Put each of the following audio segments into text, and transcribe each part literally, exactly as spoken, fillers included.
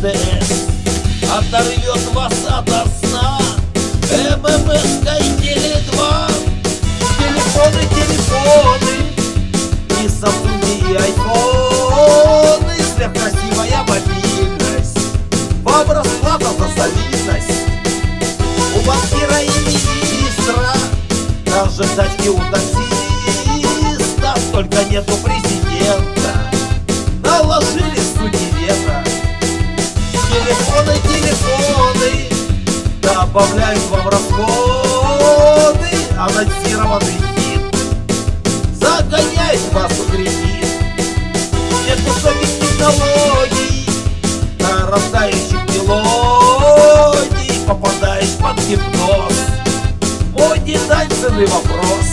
СТС оторвет вас ото сна. ММС-ка и Теле два, телефоны, телефоны, и Samsung, и айфоны, сверхкрасивая мобильность, вам расплата за солидность. У банкира и министра, даже тачки у таксиста, только нету президента, наложили сутенера. Телефоны, телефоны добавляют вам расходы, анонсированный хит загоняет вас в кредит. Нет высоких технологий, нарастающих мелодий, попадаешь под гипноз. Мой деталь цены вопрос.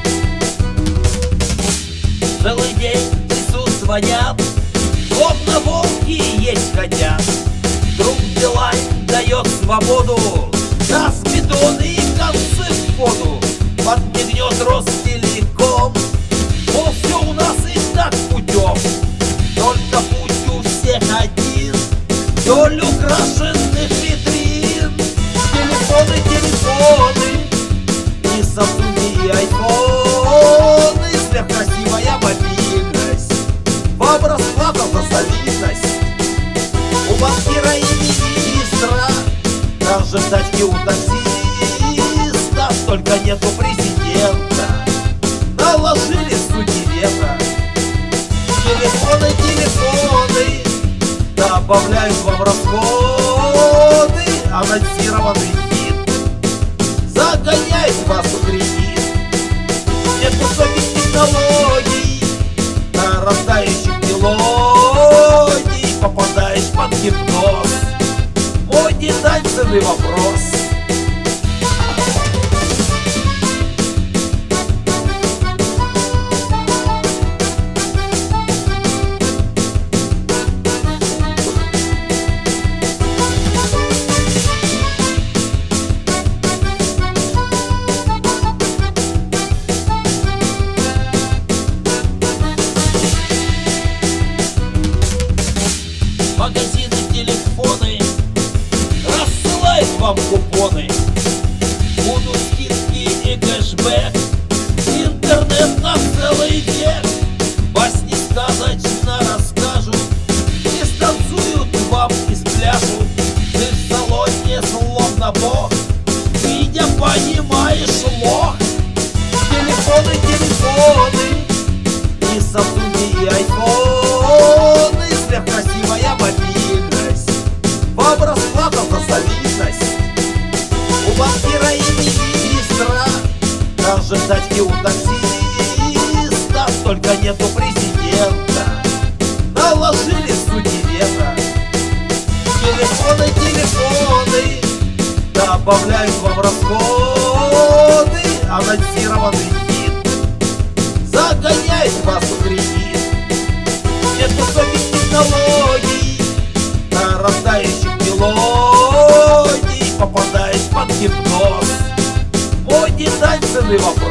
Целый день лесу звонят, словно волки есть хотят. Вдруг Билайн дает свободу, газ, бетон и концы в воду. Подмигнет Ростелеком, мол, все у нас и так путем. Только путь у всех один, вдоль украшенных витрин. Телефоны, телефоны, и Samsung, и айфоны, сверхкрасивая мобильность, вам расплата за солидность. У банкира и министра, даже тачки у таксиста, только нету президента, наложили сутенера. Телефоны, телефоны добавляют вам расходы, анонсированный хит загоняет вас в кредит. Нет высоких технологий, нарастающих мелодий, попадаешь под гипноз. Мой деталь цены вопрос. Магазины, телефоны рассылают вам купоны, будут скидки и кэшбэк, интернет на целый век. Басни сказочно расскажут, и станцуют вам и спляшут. Ты в салоне словно бог, видя понимаешь лох. Телефоны, телефоны, и Samsung, и айфоны, сверхкрасивая мобильность, вам расплата за солидность. У банкира и министра, даже тачки у таксиста, только нету президента, наложили сутенера. Телефоны, телефоны добавляют вам расходы, анонсированный хит загоняет вас в кредит. Нет высоких технологий, нарастающих мелодий, попадаешь под гипноз. Мой деталь цены вопрос.